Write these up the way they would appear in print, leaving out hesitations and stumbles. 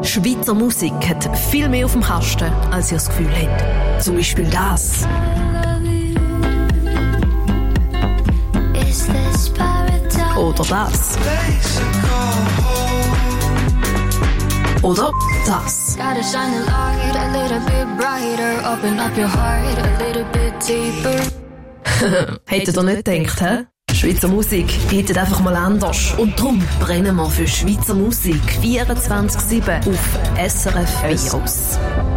Schweizer Musik hat viel mehr auf dem Kasten, als ihr das Gefühl habt. Zum Beispiel das. Oder das. Oder das. Hättet ihr nicht gedacht, hä? Schweizer Musik hittet einfach mal anders. Und darum brennen wir für Schweizer Musik 24/7 auf SRF Virus.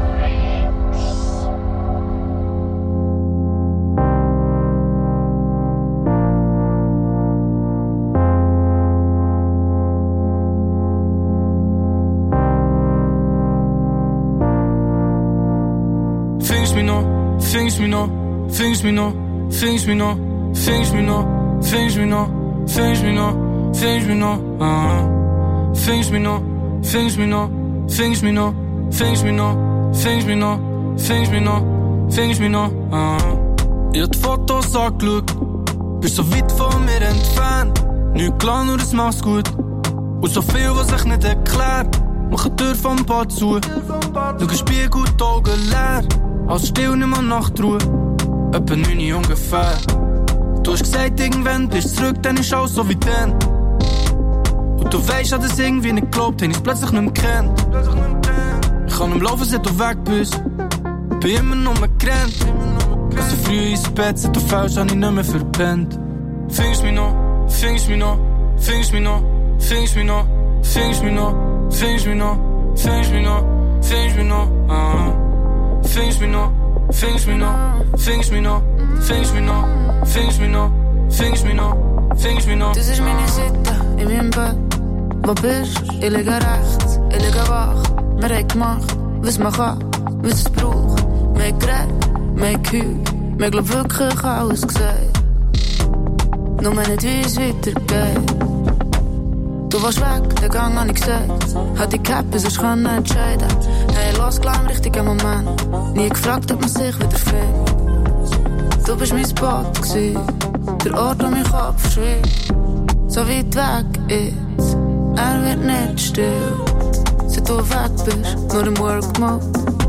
Fingst mich noch, fingst mich noch, fingst mich noch, fingst mich noch, fingst mich noch, fingst mich noch, fingst mich noch, fingst mich noch, fingst mich noch, fingst mich noch, fingst mich noch, fingst mich noch, fingst mich noch, fingst mich noch, fingst mich noch, Ich hab die Fotos angeschaut, bist so weit von mir entfernt. Nicht klar, nur das machst gut. Und so viel, was sich nicht erklärt. Mach die Tür vom Bad zu. Schau in Spiegel, die Augen leer. Als still, nimm mal Nachtruhe. Etwa 9 Uhr ungefähr. Du hast gesagt, irgendwann bist du zurück, dann ist alles so wie dann. Und du weisst, dass das irgendwie nicht glaubt, hab ich's plötzlich nicht mehr kennt. Ich kann am Laufen, seit du weg bist. Bin immer noch mehr gerannt. Als ich früh ins Bett, seit du fällst, hab ich nicht mehr verpennt. Fingst mich noch, fingst mich noch, fingst mich noch, fingst mich noch, fingst mich noch, fingst mich noch, fingst mich noch, fingst mich noch, fingst mich noch, fingst mich noch, fingst mich noch, fingst mich noch, fingst mich noch, fingst mich noch, fingst mich noch. Das ist meine Seite in meinem Bett. Wo bist du? Ich liege rechts, ich liege wach. Wir haben gemacht, was man kann, was es braucht. Wir haben geredet, wir haben geheult. Wir glaub wirklich alles gesagt. Nur nicht, wie es weitergeht. Du warst weg, den Gang hab ich gesagt. Hat die Kappe, sonst kann ich entscheiden. Hey, los, klar im richtigen Moment. Nie gefragt, ob man sich wieder findet. Du bist mein Spot gewesen. Der Ort, wo mein Kopf schwebt. So weit weg ist, wird nicht still. Seit du weg bist, nur im Work-Mode.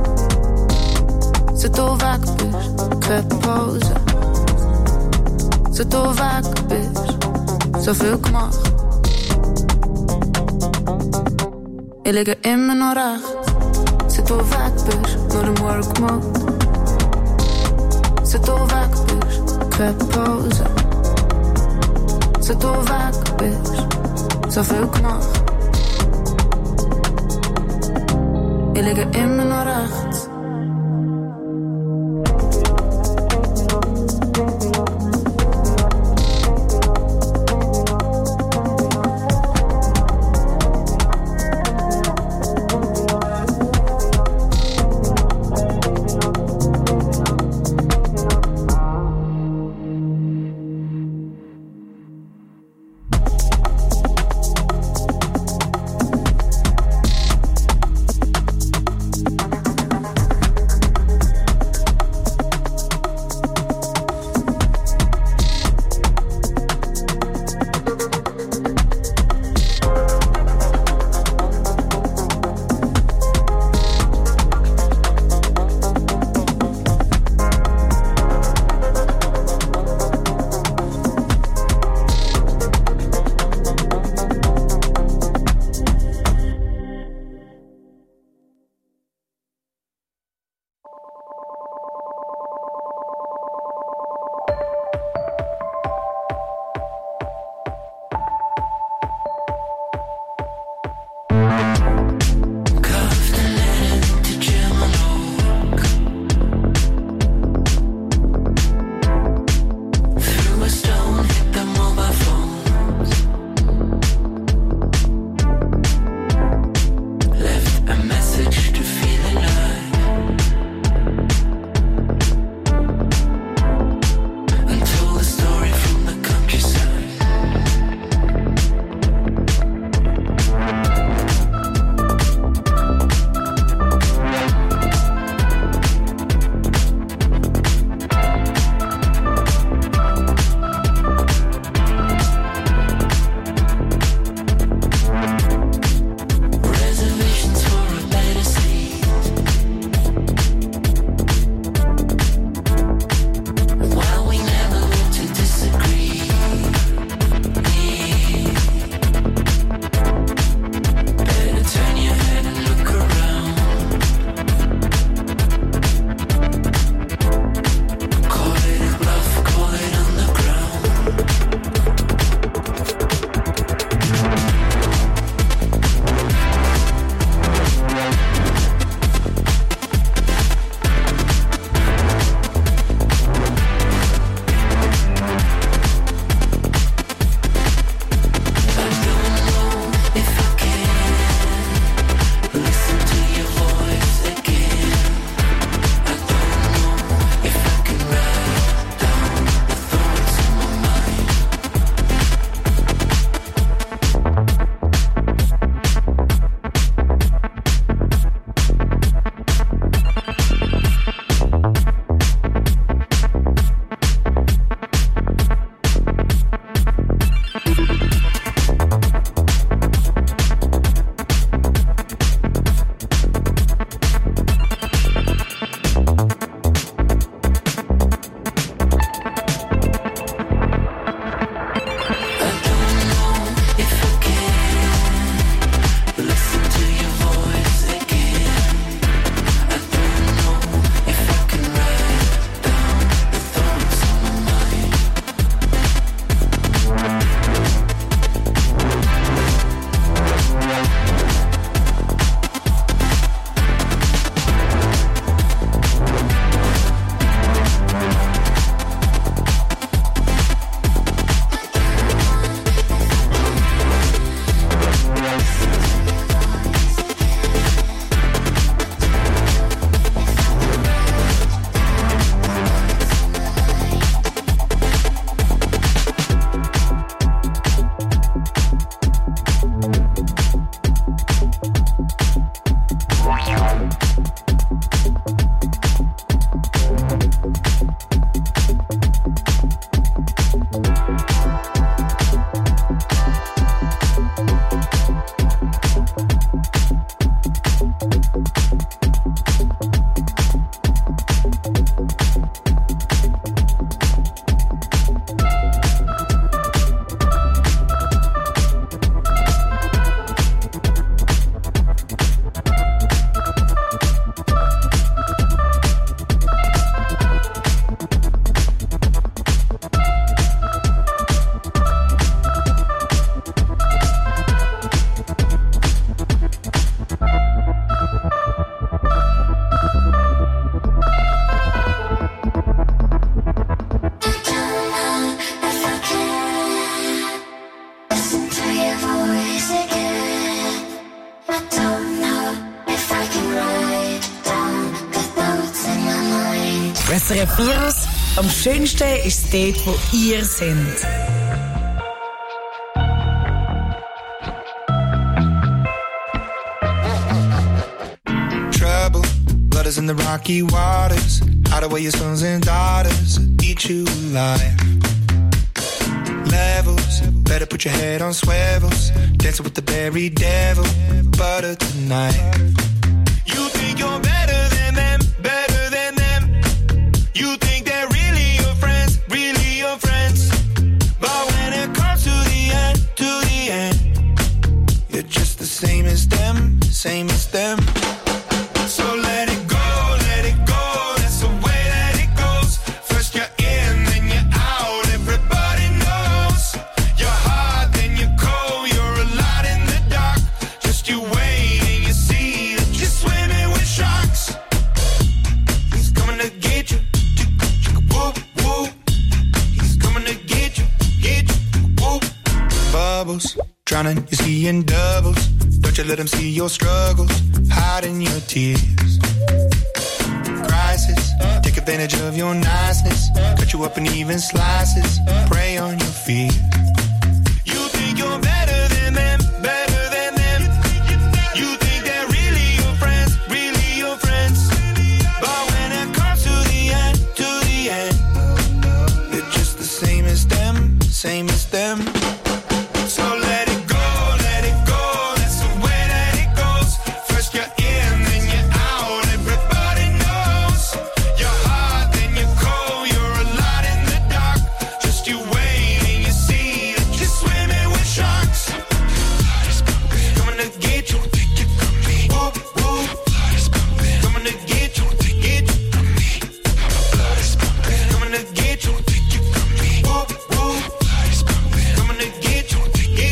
Seit du weg bist, keine Pause. Seit du weg bist, so viel gemacht. Ich liege immer noch rechts. Seit du weg bist, nur im Work-Mode. Seit du weg bist, keine Pause. Seit du weg bist, so viel gemacht. Ich liege immer noch rechts. SRF Virus. Am schönsten ist es dort, wo ihr seid. Trouble, blood is in the rocky waters. Hide away your sons and daughters, eat you alive. Levels, better put your head on swivels. Dancing with the very devil, butter tonight. You think you're better than them, better than them. You think they're really your friends, really your friends. But when it comes to the end, you're just the same as them, same as them. So let it go, that's the way that it goes. First you're in, then you're out, everybody knows. You're hot, then you're cold, you're a lot in the dark. Just you wait and you see that you're swimming with sharks. He's coming to get you, whoop, whoop. He's coming to get you, whoop. Bubbles, drowning, you see in doubles. Don't you let him see your struggles, hiding your tears. Crisis, take advantage of your niceness. Cut you up in even slices, prey on your fears. You think you're better than them, better than them. You think they're really your friends, really your friends. But when it comes to the end, you're just the same as them, same as them. So let it go, that's the way that it goes. First you're in, then you're out, everybody knows. You're hot, then you're cold, you're a lot in the dark. Just you wait and you see that you're swimming with sharks. Coming to get you, whoop, whoop. Coming to get you, coming to get you, whoop, whoop. Coming to get you.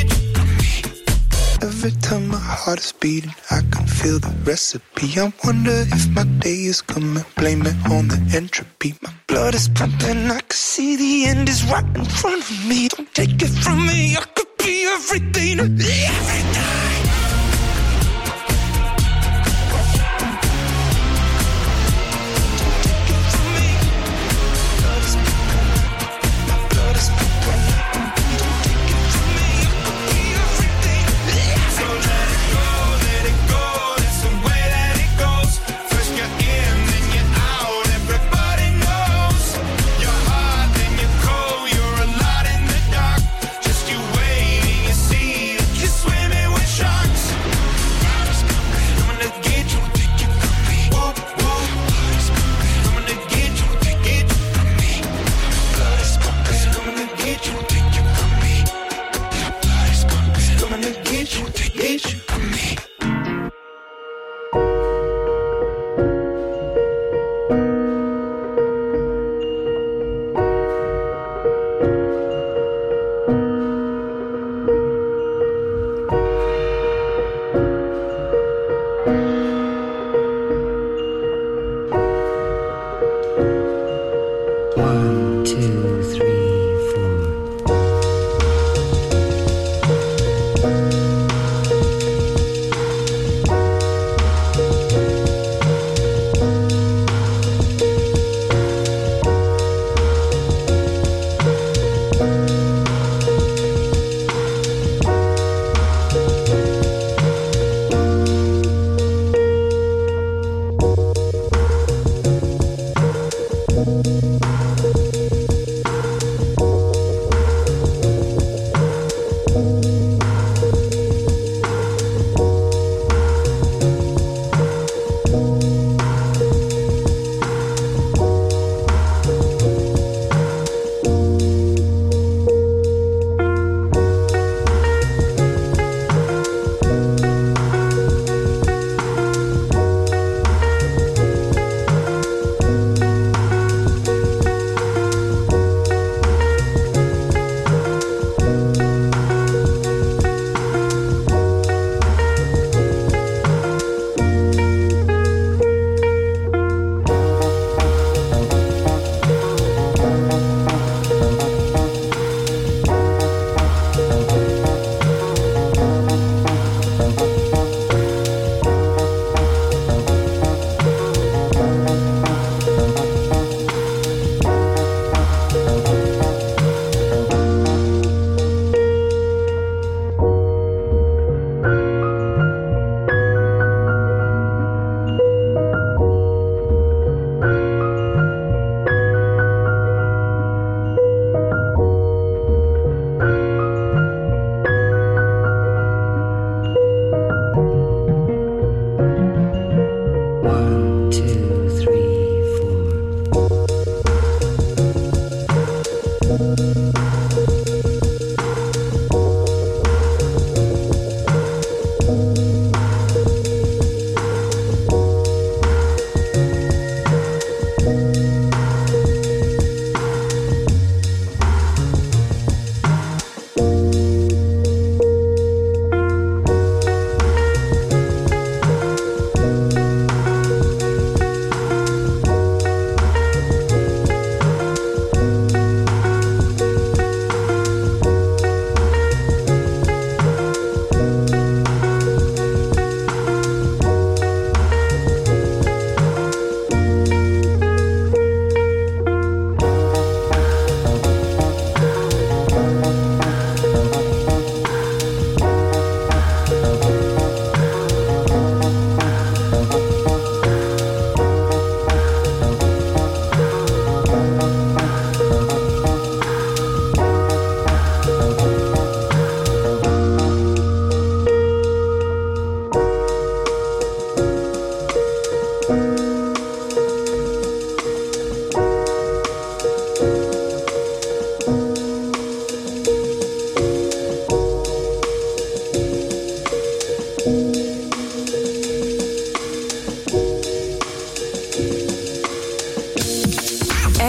Every time my heart is beating, I can feel the recipe. I wonder if my day is coming, blame it on the entropy. My blood is pumping, I can see the end is right in front of me. Don't take it from me, I could be everything, everything. Swimming with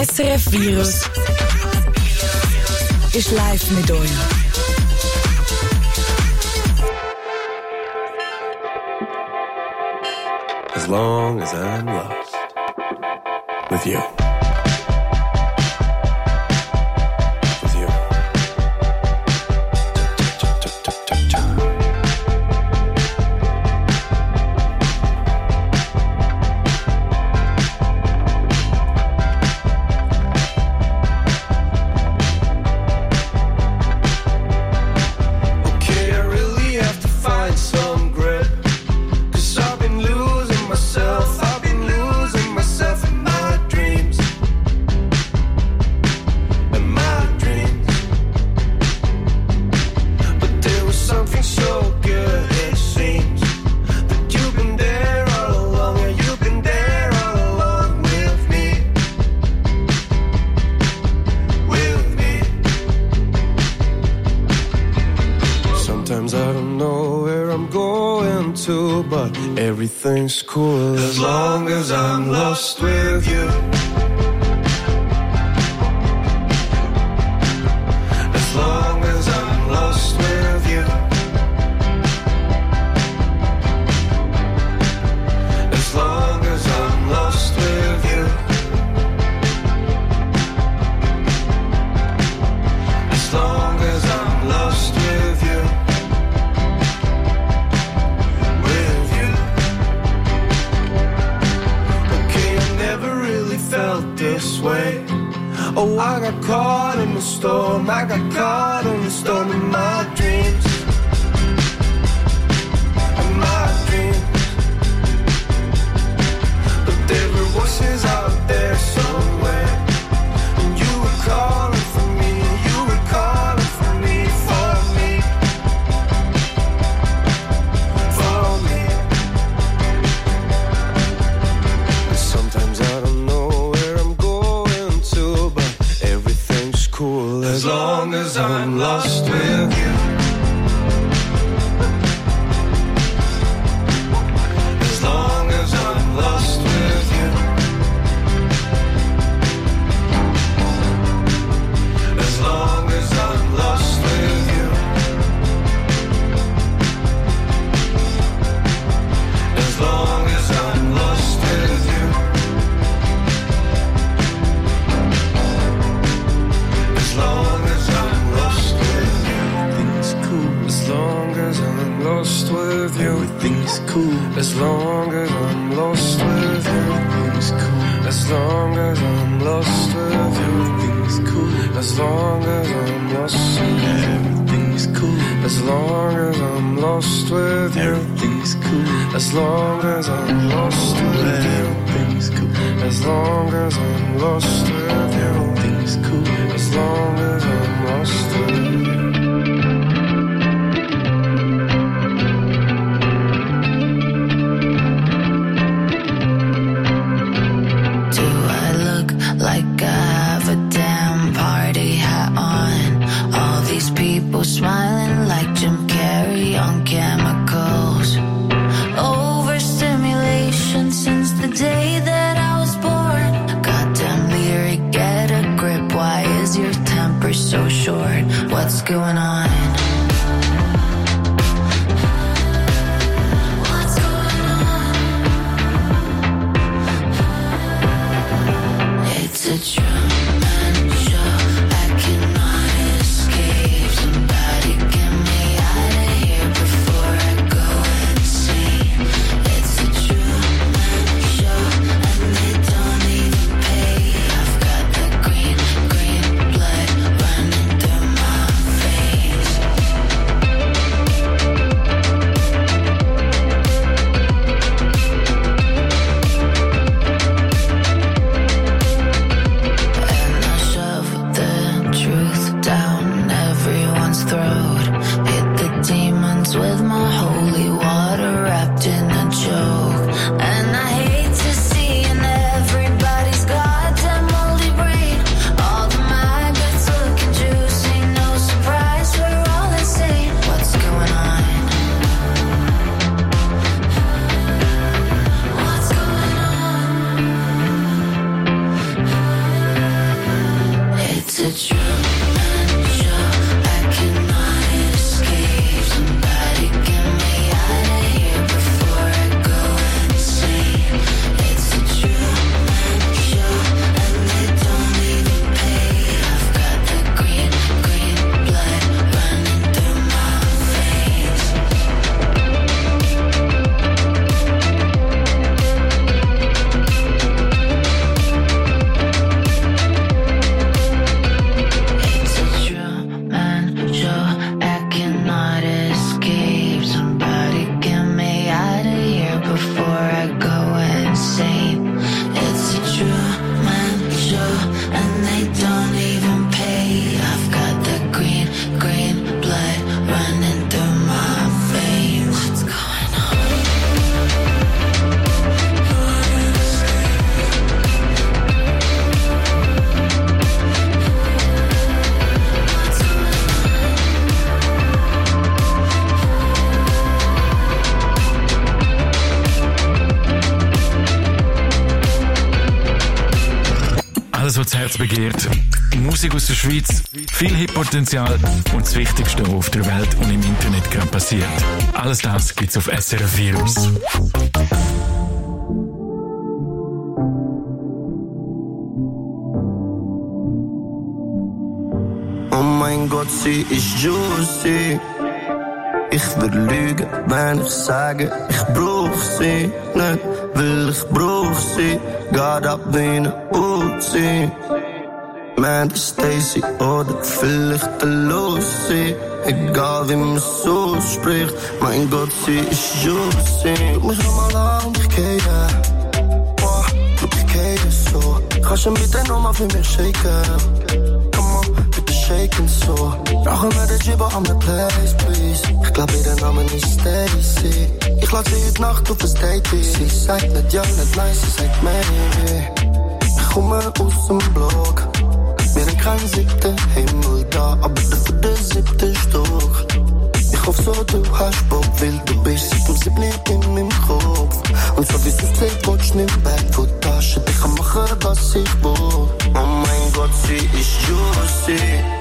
SRF Virus ist live mit euch. As long as I'm lost with you. Everything's cool as long as I'm lost with you. As long as I'm lost with you. As long as I'm lost with you. As long as I'm lost with you. This way. Oh, I got caught in the storm. I got caught in the storm in my dreams. In my dreams. But there were voices out there somewhere. And you were calling for me. You were calling for me. For me. For me. And sometimes I don't know cool as long as I'm lost with you. As long as I'm lost with you. As long as I'm lost with you. As long as I'm lost with you. As long as I'm lost with you, everything's cool. As long as I'm lost with you, everything's cool. As long as I'm lost with you, everything's cool. As long as I'm lost with you, everything's cool. As long as I'm lost with you, everything's cool. As long as I'm lost with you, everything's cool. As long as I'm lost with you, everything's cool. As long as I'm lost with you, everything's cool. As long as I'm lost with you. Do I look like I have a damn party hat on? All these people smiling like Jim Carrey on chemicals. Overstimulation since the day that I was born. Goddamn lyric, get a grip. Why is your temper so short? What's going on? What's going on? It's a Truman show. I cannot escape. Somebody can das Herz begehrt. Musik aus der Schweiz, viel Hip-Potenzial und das Wichtigste, was auf der Welt und im Internet gerade passiert. Alles das gibt's auf SRF Virus. Oh mein Gott, sie ist juicy. Ich würde lügen, wenn ich sage, ich brauch sie nicht, weil ich brauch sie. Geht ab wie eine Uzi. Mandy Stacy oder vielleicht der Lucy. Egal wie man es ausspricht, mein Gott, sie ist juicy. Guck mich nochmal an, ich gehe. Boah, ich gehe so. Kannst du bitte nochmal für mich shaken? Come on, bitte shaken so. Brauchen wir den Jibber an der Place, please. Ich glaub, ihr Name ist Stacy. Ich lade sie heute Nacht auf ein Date. Sie sagt nicht ja, nicht nein, sie sagt maybe. Ich komme aus dem Block. Wir haben keinen 7. Himmel da, aber dafür der 7. Stock. Ich hoffe so, du hast Bock, weil du bist seit dem 7. in meinem Kopf. Und so wie es aussieht, willst du nicht weg von der Tasche. Ich kann machen, was ich will. Oh mein Gott, sie ist juicy.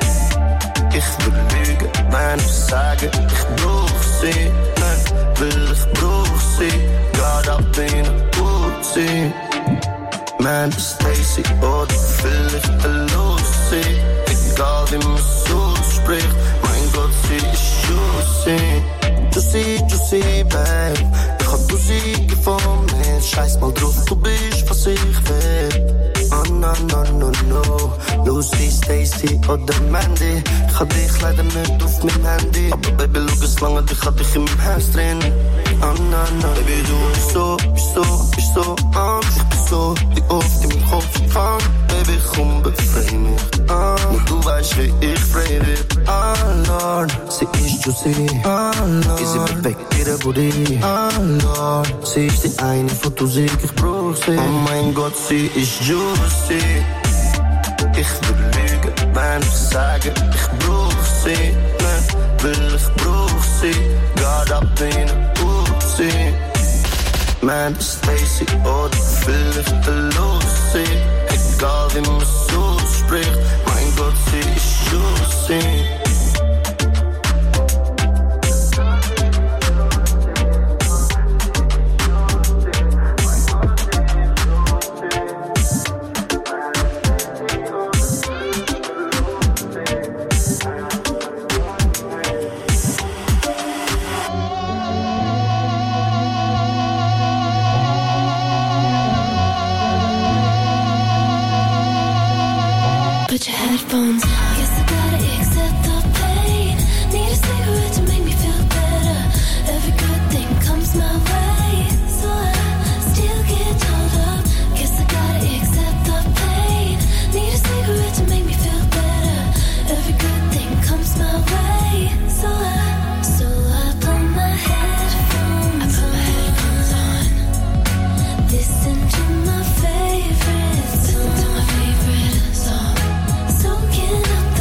Ich will lügen, wenn ich sage, ich brauch sie nicht, weil ich brauch sie. Geht ab wie eine Uzi. Mandy Stacy oder vielleicht der Lucy. Egal wie man es ausspricht, mein Gott, sie ist juicy. Juicy, juicy, babe. Ich hab Musik von mir. Scheiß mal drauf, du bist, was ich will. Oh no, no, no, no. Lucy, Stacy oder Mandy. Ich hab dich leider nicht auf meinem Handy. Aber Baby, schau es lange, ich hab dich in meinem Herz drin. Oh no, no. Baby, du bist so Angst. Ich bin so, wie oft in meinem Kopf gefangen. Baby, komm, befrei mich. Nur du weißt, wie ich frei wird. Oh Lord, sie ist juicy. Oh Lord, sie perfekt, ihre Body. Oh Lord, sie ist die eine Photosik, ich brauch sie. Oh mein Gott, sie ist juicy. Ich will lügen, wenn ich sage, ich brauch sie nicht, weil ich brauch sie. Geht ab wie eine Uzi. Mandy Stacy oder vielleicht der Lucy. Egal wie man es ausspricht, mein Gott, sie ist juicy. Put your headphones on. Guess I gotta accept the pain. Need a cigarette to make me feel better. Every good thing comes my way, so I still get told up. Guess I gotta accept the pain. Need a cigarette to make me feel better. Every good thing comes my way, so I put my headphones on. Listen to my favorite song. Soaking up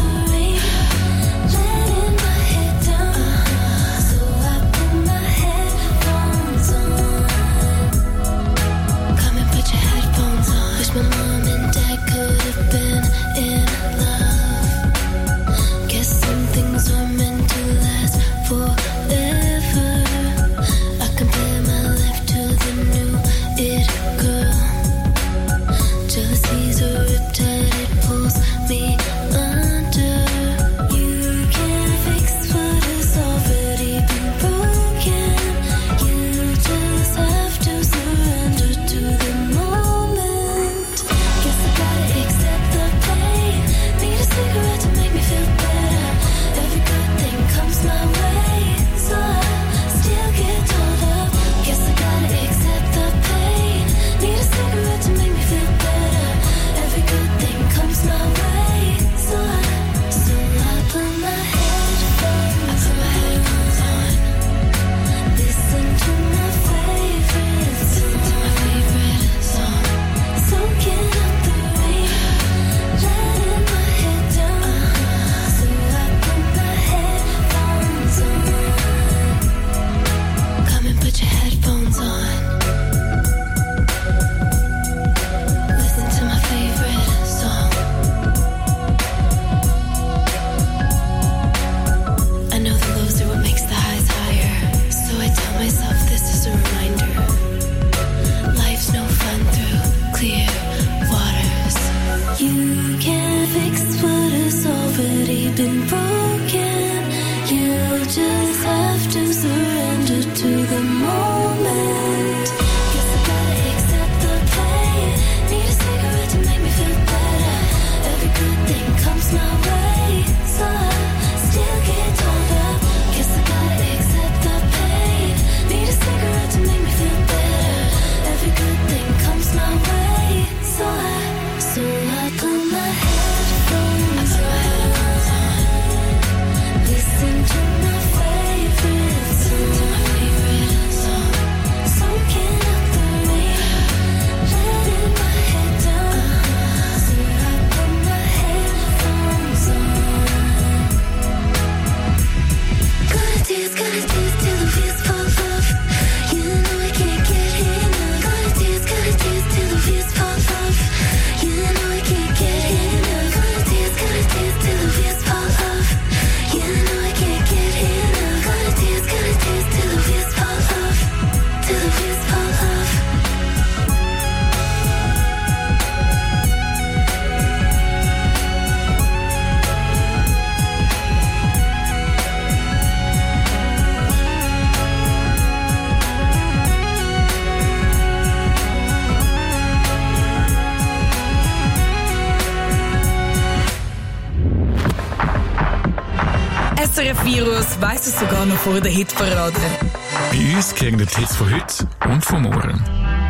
SRF Virus weiss es sogar noch vor der Hitparade. Bei uns kriegen die Hits von heute und von morgen.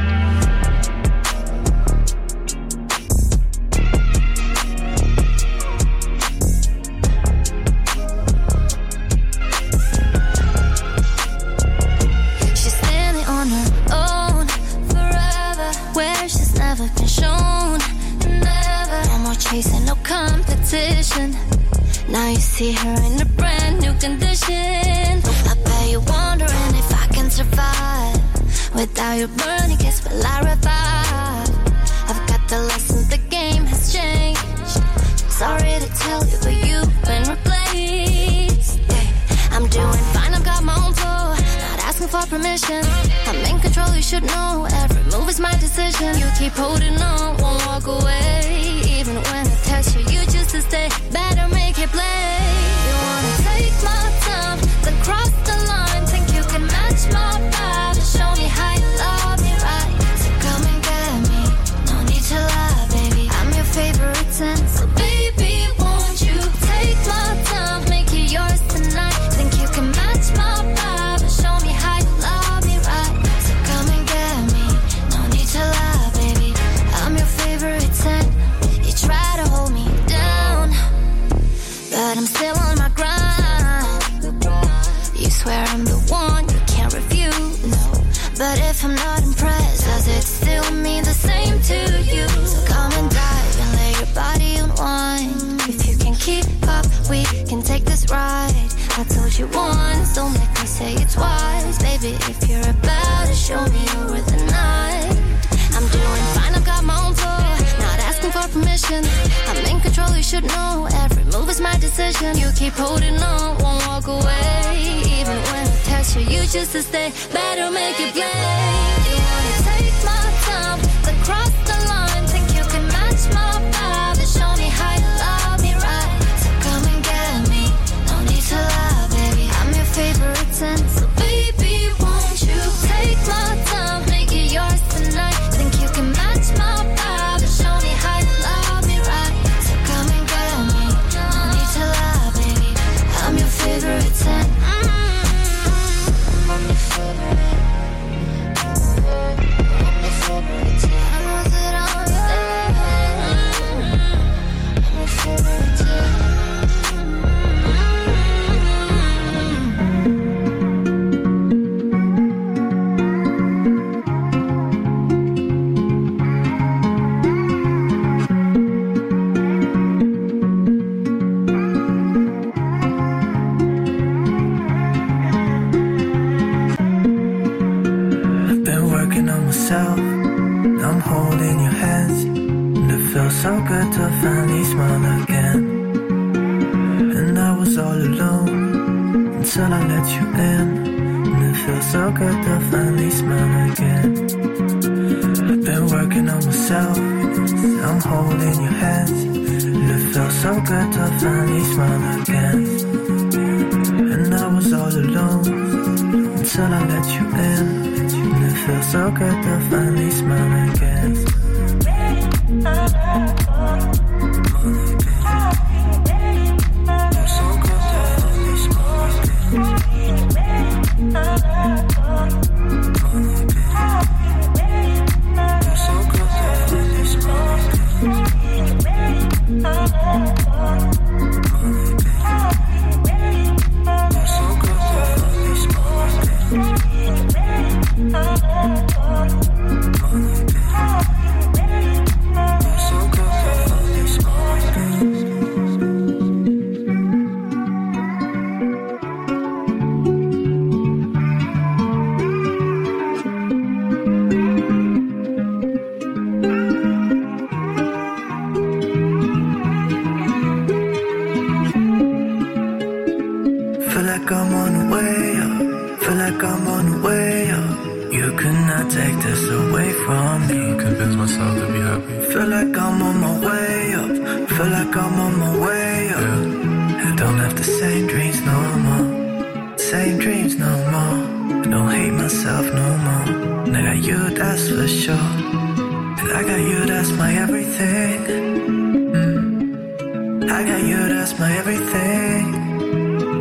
She's standing on her own forever, where she's never been shown. Never, no more chasing, no competition. Now you see her in a brand new condition. I bet you're wondering if I can survive without your burning kiss. Will I revive? I've got the lessons, the game has changed. Sorry to tell you, but you've been replaced. Yeah, I'm doing fine, I've got my own flow. Not asking for permission. I'm in control, you should know. Every move is my decision. You keep holding on, won't walk away. Even when I test you, you just to stay. Better make it play. You wanna take my time, then cross the line. Think you can match my vibe and show me how you love me right. So come and get me, no need to lie, baby. I'm your favorite scent, so baby, won't you take my time, make it yours tonight. Think you can match my vibe and show me how you love me right. So come and get me, no need to lie, baby. I'm your favorite scent. You try to hold me down, but I'm still on my grind. You swear I'm the one you can't refuse. No, but if I'm not impressed, does it still mean the same to you? So come and dive and lay your body on wine. If you can keep up, we can take this ride. I told you once, don't make me say it twice. Baby, if you're about to show me you're worth the night. I'm doing fine, I've got my own flow. Not asking for permission. I'm in control, you should know. Every move is my decision. You keep holding on, won't walk away. Even when I test you, you just to stay. Better make it play. You wanna take my time, then cross the line. Think you can match my vibe and show me how you love me right. So come and get me, no need to lie, baby. I'm your favorite scent, so baby, won't you take my time, make it yours tonight. Think you can match my vibe and show me how you love me right. So come and get me, no need to lie, baby. I'm your favorite scent. I'm your favorite. I know that I'm your favorite scent. I'm holding your hands, and it feels so good to finally smile again. And I was all alone until I let you in, and it feels so good to finally smile again. I've been working on myself, I'm holding your hands, and it feels so good to finally smile again. And I was all alone until I let you in. It feels so good to finally smile again.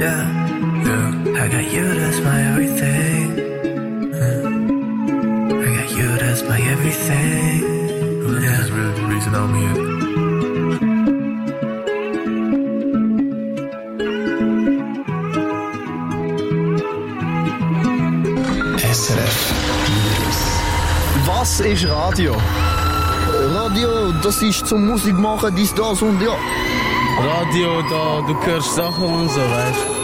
Yeah, I got you, that's my everything. I got you, that's my everything. Yeah. That's really the reason I'm here. SRF. Was ist Radio? Radio, das ist zum Musik machen, dies, das und ja. Radio, da, du hörst Sachen und so, weißt du.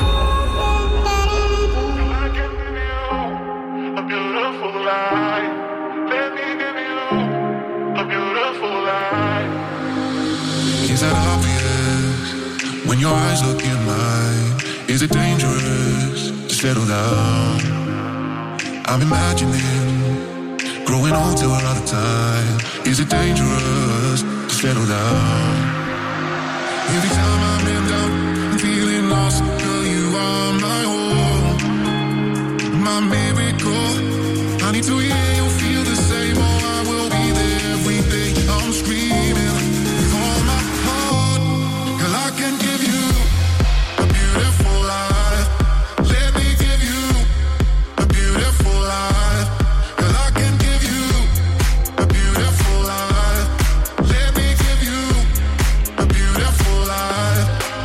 Is that obvious? When your eyes look in mine, is it dangerous to settle down? I'm imagining growing old till another time. Is it dangerous to settle down? Every time I'm in doubt and feeling lost, girl, you are my home, my miracle. I need to hear you feel the same, or I will be there every day. I'm screaming with all my heart, girl, I can give you a beautiful life. Let me give you a beautiful life. Girl, I can give you a beautiful life. Let me give you a beautiful life.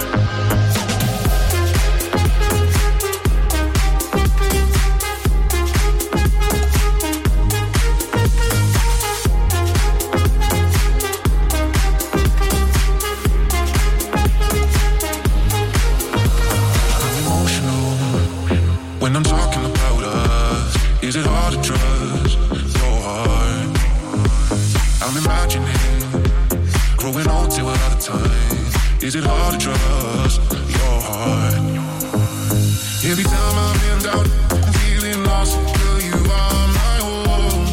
When I'm talking about us, is it hard to trust your heart? I'm imagining growing old till another time. Is it hard to trust your heart? Every time I'm in doubt and feeling lost, girl, you are my home,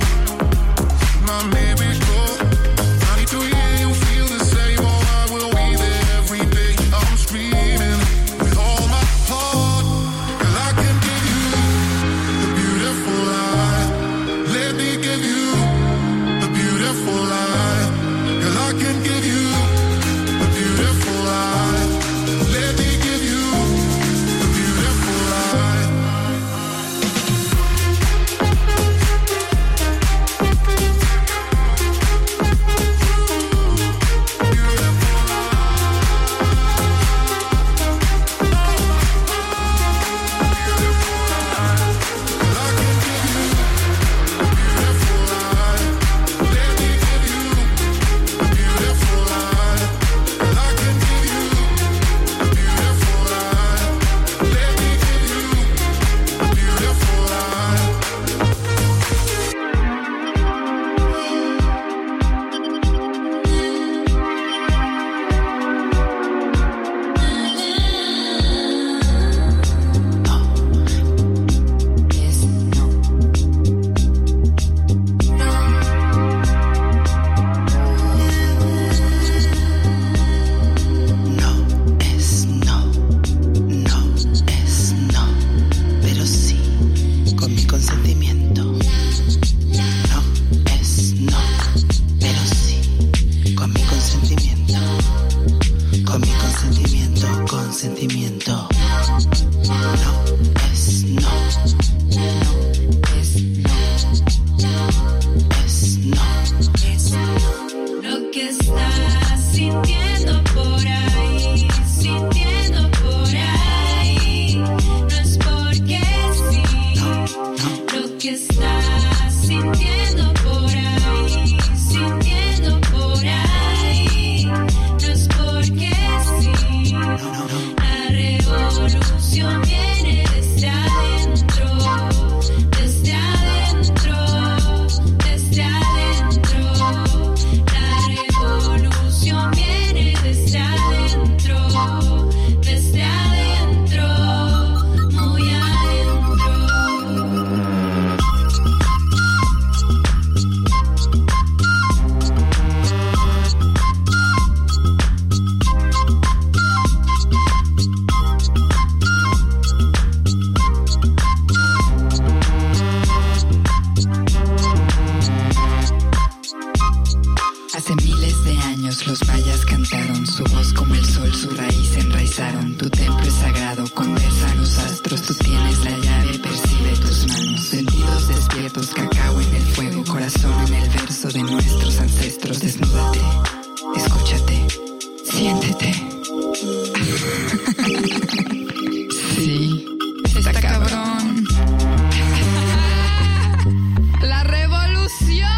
my miracle. I need to hear you feel the same, or I will be there every day. I'm screaming with all my heart. Girl, I can give you a beautiful life. Let me give you a beautiful life. Girl, I can give you a beautiful life. Let me give you a beautiful life. Los mayas cantaron, su voz como el sol, su raíz enraizaron. Tu templo es sagrado, con versos paso de nuestros ancestros. Desnúdate, escúchate, siéntete. Sí, está cabrón. La revolución.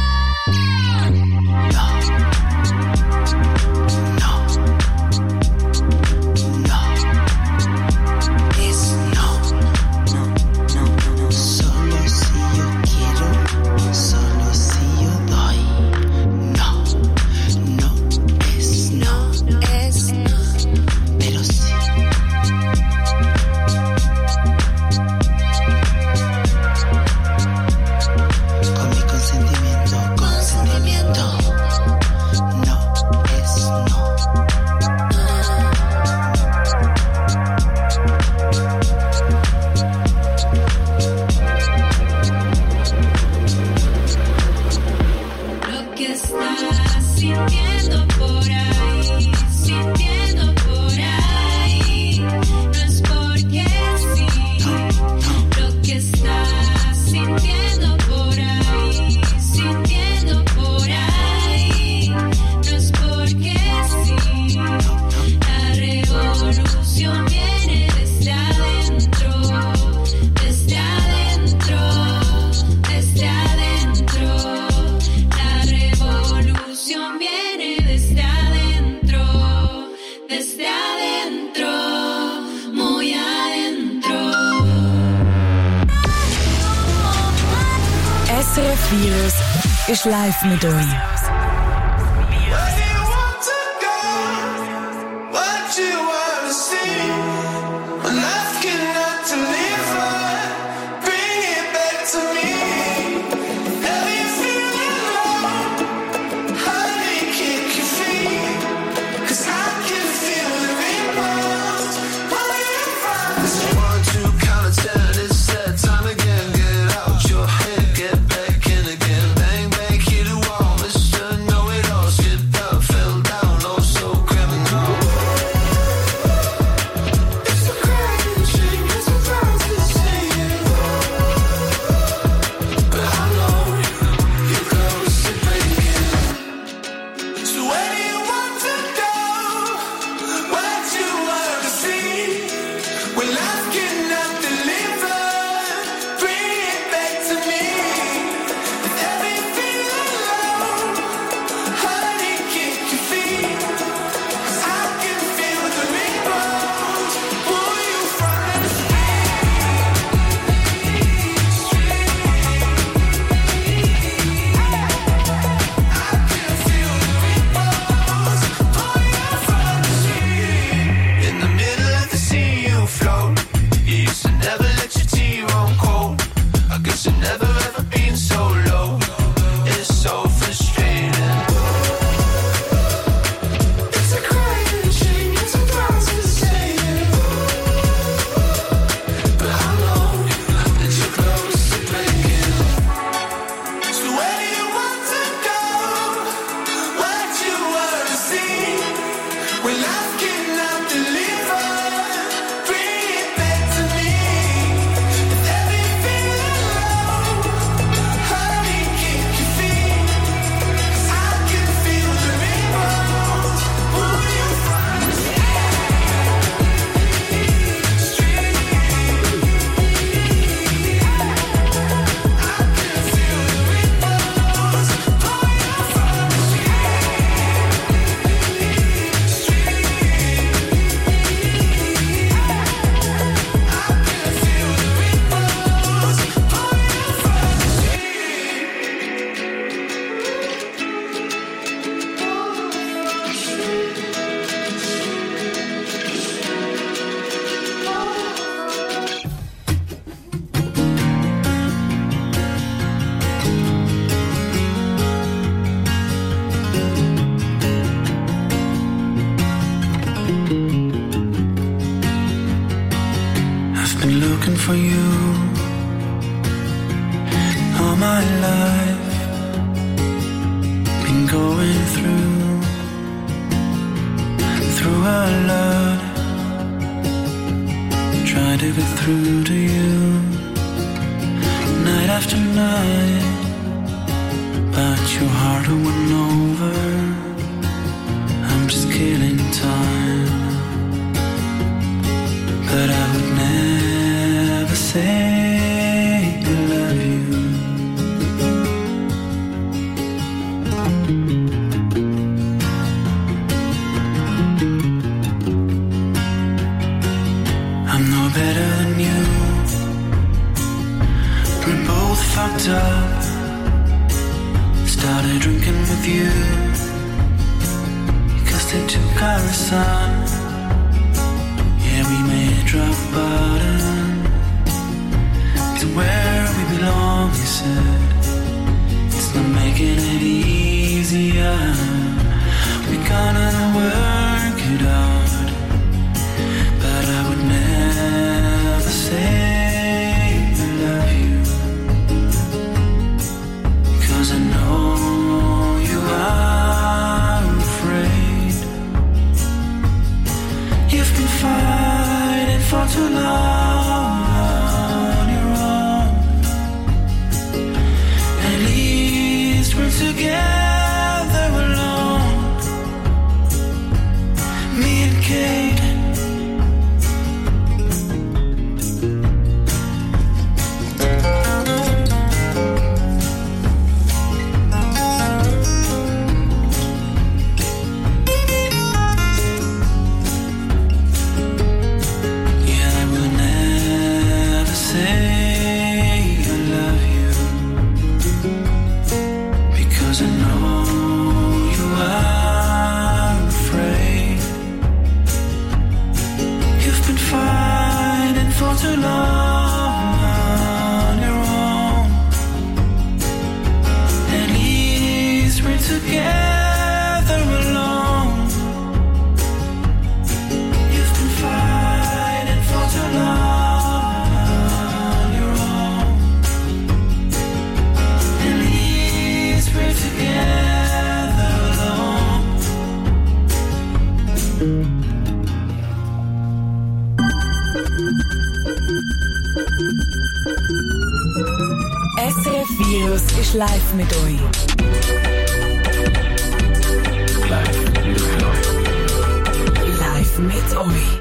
Ist live mit euch. for you all my life. Been going through a lot. Try to get through to you night after night, but that your heart went over. I'm just killing time, but I would never say I love you. I'm no better than you. We're both fucked up. Started drinking with you because they took our son. Yeah, we made a drop bottom. It's where we belong, he said. It's not making it easier. We're gonna work it out, but I would never say I love you, 'cause I know you are afraid. You've been fighting for too long on your own. At least we're together alone, me and Kate. Too long on your own. At least we're together alone. You've been fighting for too long on your own. At least we're together alone. SRF Virus ist live mit euch. Live mit euch. Live mit euch.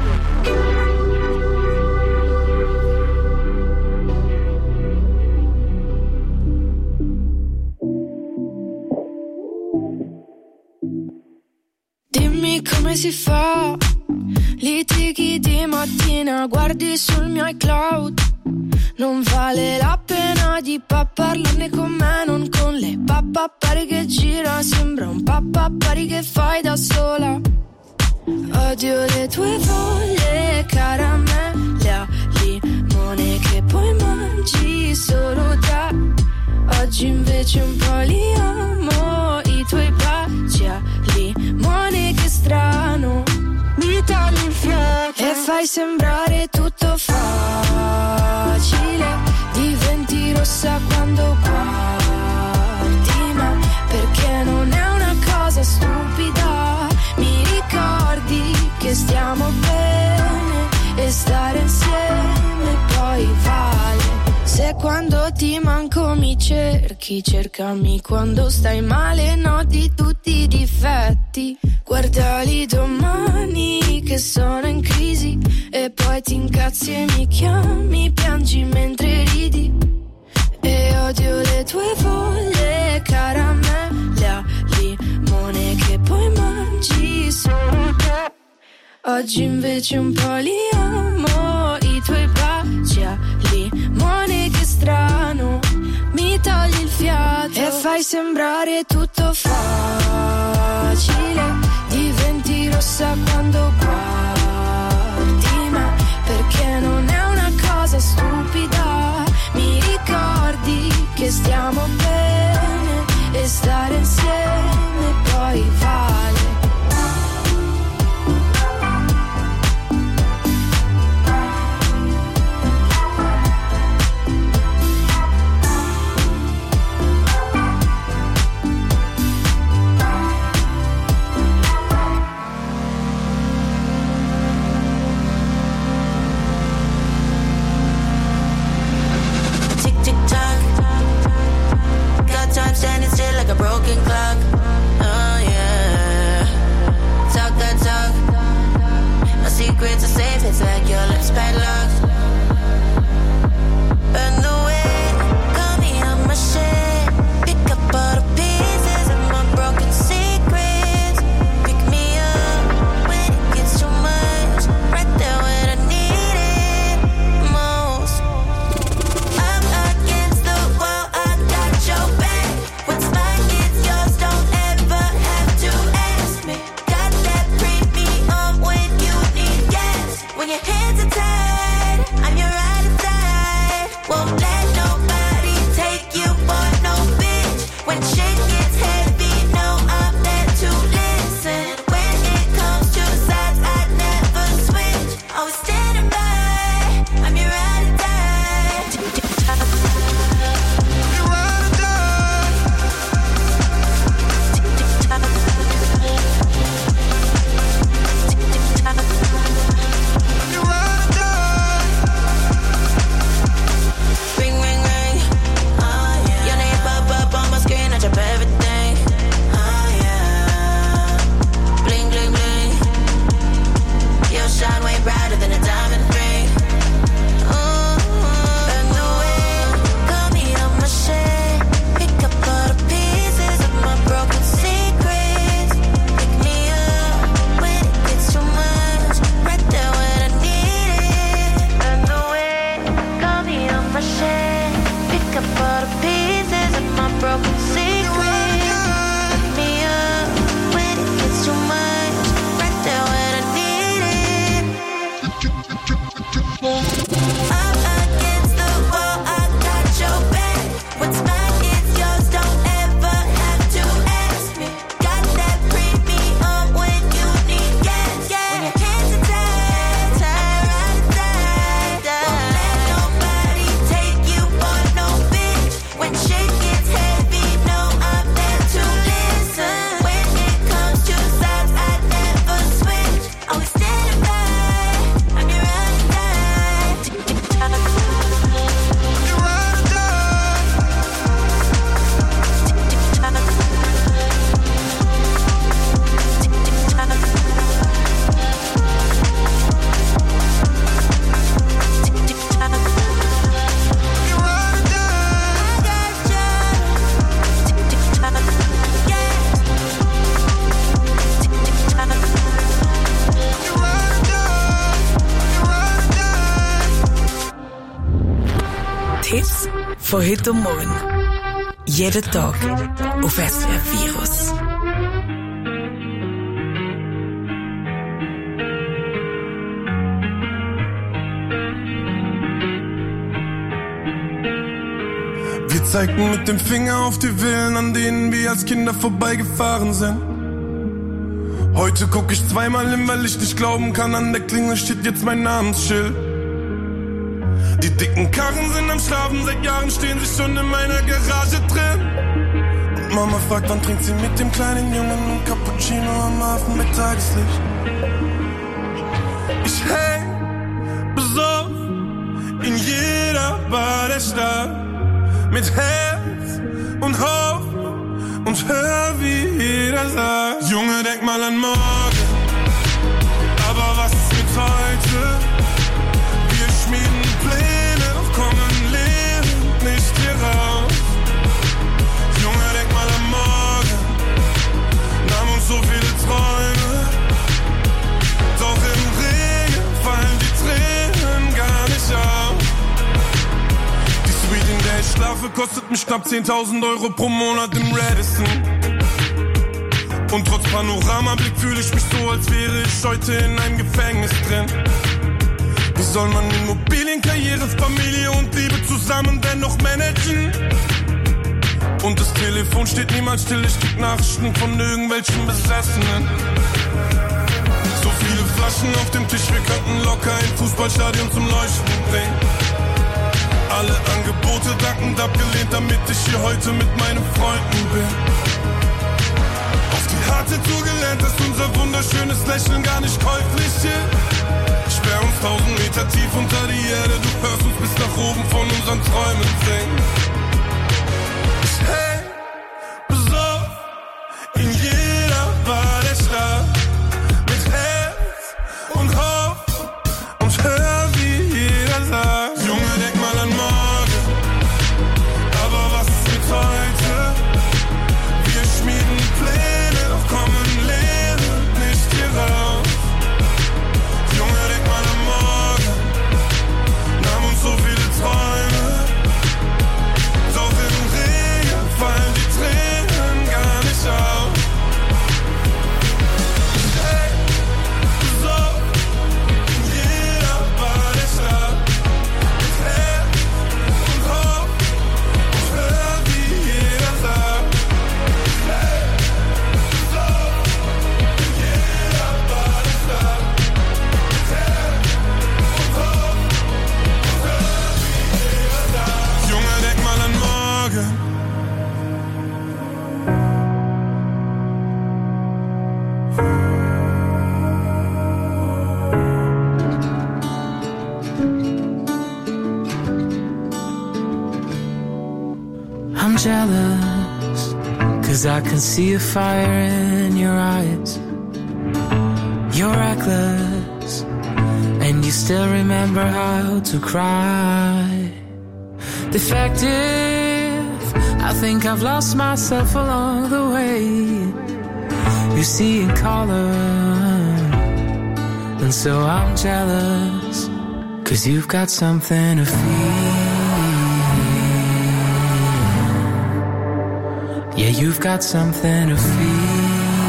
Dimmi come si fa, litighi di mattina, guardi sul mio iCloud. Non vale la pena di parlarne con me, non con le pari che gira. Sembra un pari che fai da sola. Odio le tue voglie, caramelle a limone che poi mangi solo te. Oggi invece un po' li amo, i tuoi baci a limone, che strano. Mi tagli il fiato e fai sembrare tutto facile. Diventi rossa quando guardi me, perché non è una cosa stupida. Mi ricordi che stiamo bene e stare insieme poi vale. Se quando ti manco mi cerchi, cercami quando stai male, noti tutti i difetti. Guardali domani che sono in crisi e poi ti incazzi e mi chiami, piangi mentre ridi. E odio le tue voglie, caramelle a limone che poi mangi solo te. Oggi invece un po' li amo, i tuoi baci a limone, che strano. Mi togli il fiato e fai sembrare tutto facile. Diventi rossa quando guardi me, perché non è una cosa stupida. Mi ricordi che stiamo bene e stare insieme poi vale. Von heute und morgen. Jeden Tag auf SRF Virus. Wir zeigten mit dem Finger auf die Villen, an denen wir als Kinder vorbeigefahren sind. Heute guck ich zweimal hin, weil ich nicht glauben kann, an der Klingel steht jetzt mein Namensschild. Die dicken Karren sind am Schlafen, seit Jahren stehen sie schon in meiner Garage drin. Und Mama fragt, wann trinkt sie mit dem kleinen Jungen ein Cappuccino am Hafen mit Tageslicht. Ich häng besoffen in jeder Bar der Stadt. Mit Herz und Hoffnung und hör, wie jeder sagt: Junge, denk mal an morgen, aber was ist mit heute? Wir schmieden Pläne, doch kommen lebend nicht hier raus. Junge, denk mal an morgen, nahmen uns so viele Träume, doch im Regen fallen die Tränen gar nicht auf. In der ich schlafe, kostet mich knapp 10.000 Euro pro Monat im Radisson. Und trotz Panoramablick fühle ich mich so, als wäre ich heute in einem Gefängnis drin. Wie soll man Immobilien, Karriere, Familie und Liebe zusammen dennoch managen? Und das Telefon steht niemals still, ich krieg Nachrichten von irgendwelchen Besessenen. So viele Flaschen auf dem Tisch, wir könnten locker ein Fußballstadion zum Leuchten bringen. Alle Angebote dankend abgelehnt, damit ich hier heute mit meinen Freunden bin. Auf die harte Tour gelernt, dass unser wunderschönes Lächeln gar nicht käuflich ist. Sperr uns 1000 Meter tief unter die Erde, du hörst uns bis nach oben von unseren Träumen singen. Ich häng besoffen in jeder Bar der Stadt. Mit Herz und Hoffnung und hör, wie jeder sagt: Junge, denk mal an morgen, aber was ist mit heute? Wir schmieden Pläne, doch kommen lebend nicht hier raus. Junge, denk mal an morgen, nahmen uns so viele Träume, doch im Regen fallen die Tränen gar nicht auf. Hey, so in jeder Bar der Stadt. I'm jealous, 'cause I can see a fire in your eyes. You're reckless, and you still remember how to cry. Defective, I think I've lost myself along the way. You see in color, and so I'm jealous, 'cause you've got something to feel. Yeah, you've got something to feel.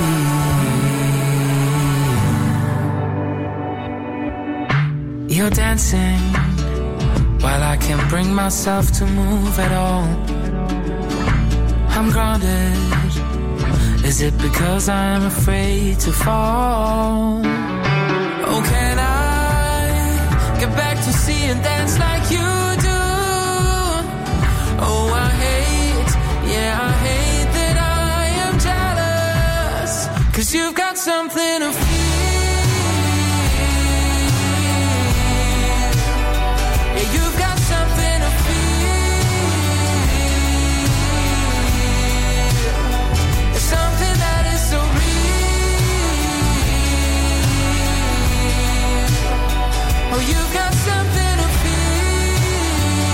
You're dancing while I can't bring myself to move at all. I'm grounded. Is it because I'm afraid to fall? Oh, can I get back to see and dance like you do? Oh, I hate that I am jealous, 'cause you've got something to feel. Yeah, you've got something to feel. It's something that is so real. Oh, you've got something to feel.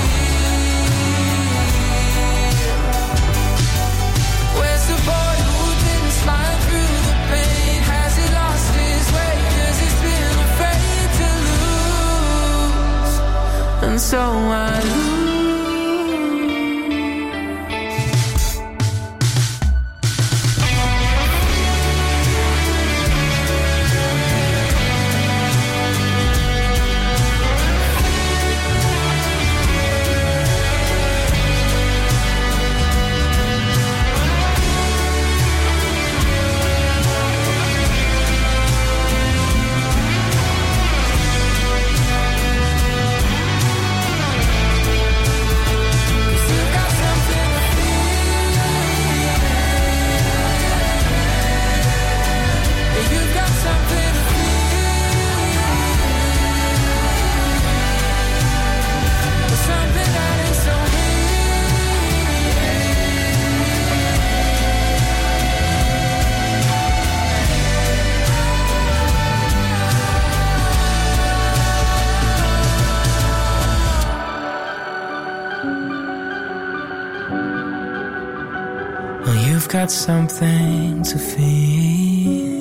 Where's the boy who didn't smile through the pain? Has he lost his way? 'Cause he's been afraid to lose. And so I lose. got something to feel.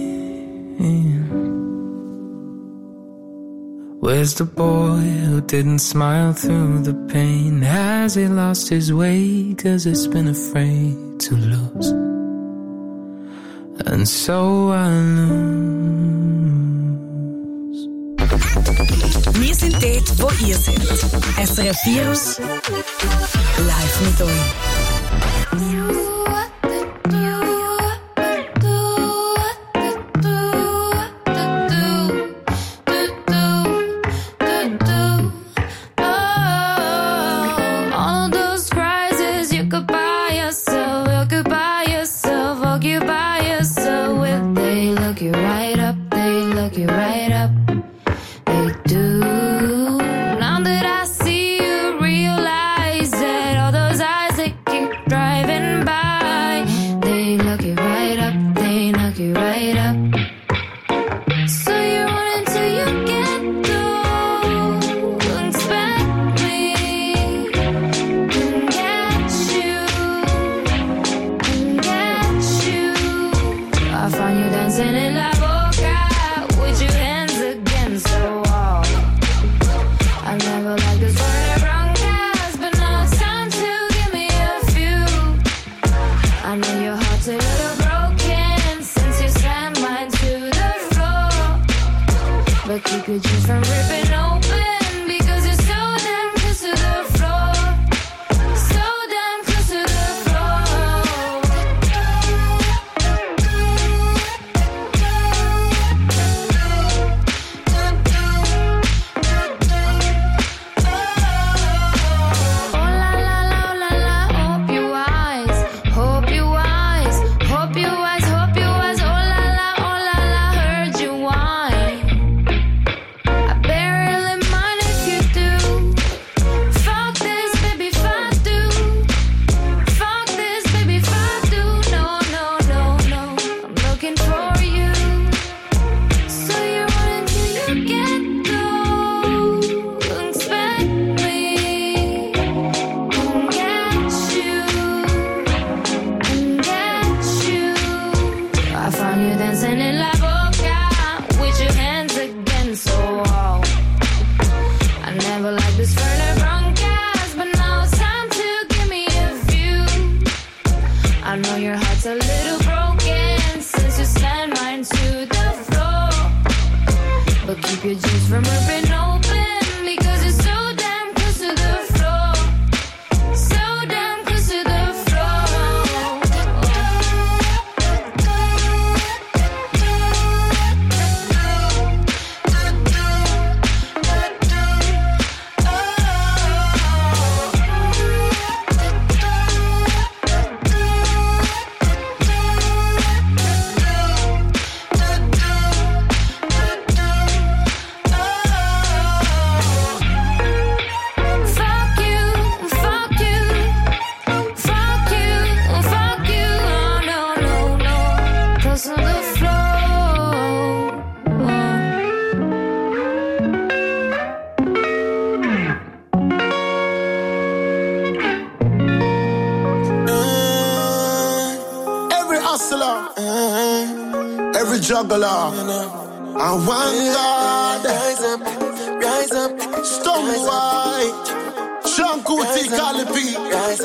Where's the boy who didn't smile through the pain? Has he lost his way? 'Cause he's been afraid to lose. And so I lose. Wir sind dort, wo ihr seid. SRF Virus live mit euch. Juggler, I want God. Rise up, Stone White, Shankuti Galipi.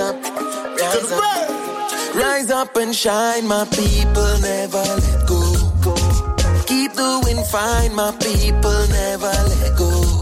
Rise up and shine, my people, never let go. Keep doing fine, my people, never let go.